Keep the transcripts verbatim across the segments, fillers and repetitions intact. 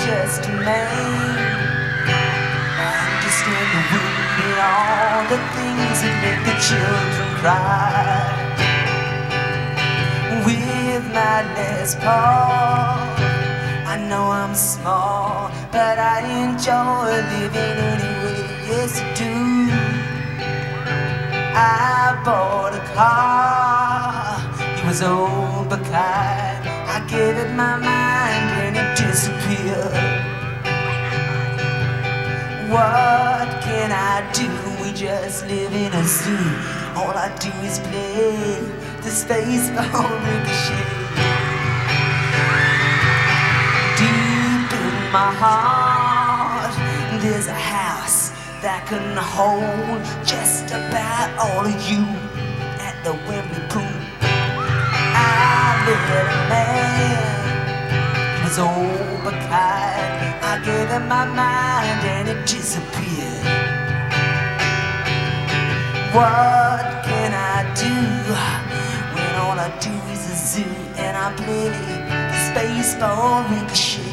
just a man. I understand the wind and all the things that make the children cry. With my Les Paul, I know I'm small, but I enjoy living anyway. Yes, I do. I bought a car. It was old but kind. I gave it my mind and it disappeared. What can I do? We just live in a zoo. All I do is play the Spaceball Ricochet. Deep in my heart, there's a house that can hold just about all of you at the Wembley pool. I met a man, he was old but kind. I gave him my mind and it disappeared. What can I do when all I do is a zoo and I play the Spaceball Ricochet?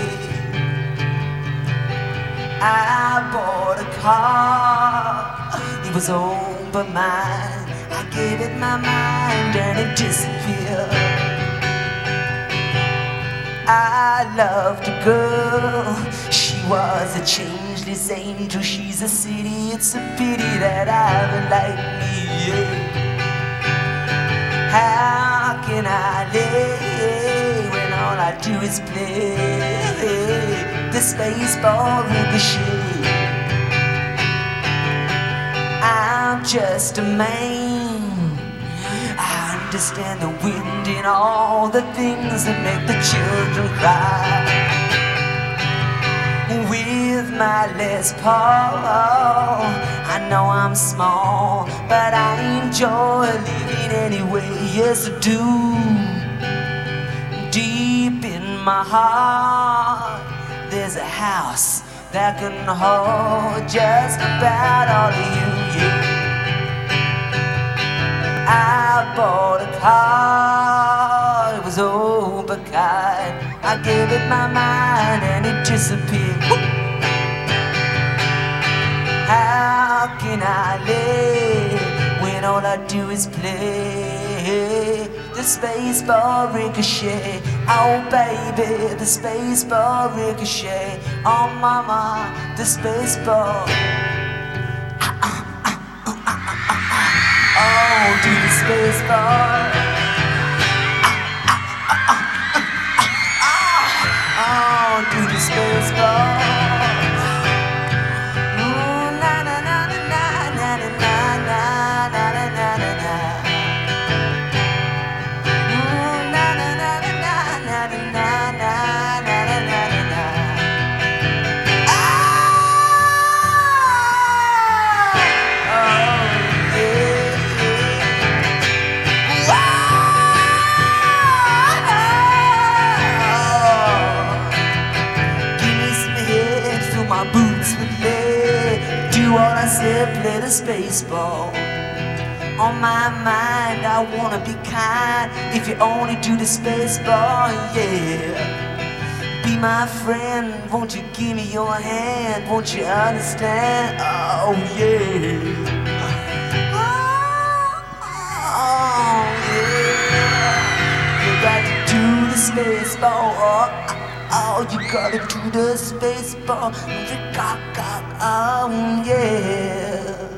I bought a car, it was old but mine. I gave it my mind and it disappeared. I loved a girl, she was a changeless angel. She's a city, it's a pity that I haven't like me, yeah. How can I live when all I do is play the Spaceball Ricochet? I'm just a man. I understand the wind and all the things that make the children cry. With my Les Paul, I know I'm small, but I enjoy living anyway. Yes, I do. Deep in my heart, there's a house that can hold just about all of you, yeah. I bought a car, it was old but kind. I gave it my mind and it disappeared. Woo! How can I live when all I do is play the Spaceball Ricochet? Oh baby, the Spaceball Ricochet. Oh mama, the Spaceball. Oh, do the Spaceball. Oh, do the Spaceball. Play the Spaceball. On my mind, I wanna be kind. If you only do the Spaceball, yeah. Be my friend, won't you give me your hand? Won't you understand? Oh yeah. Oh yeah. You got to do the Spaceball. Oh, oh, you gotta do the Spaceball. Oh yeah.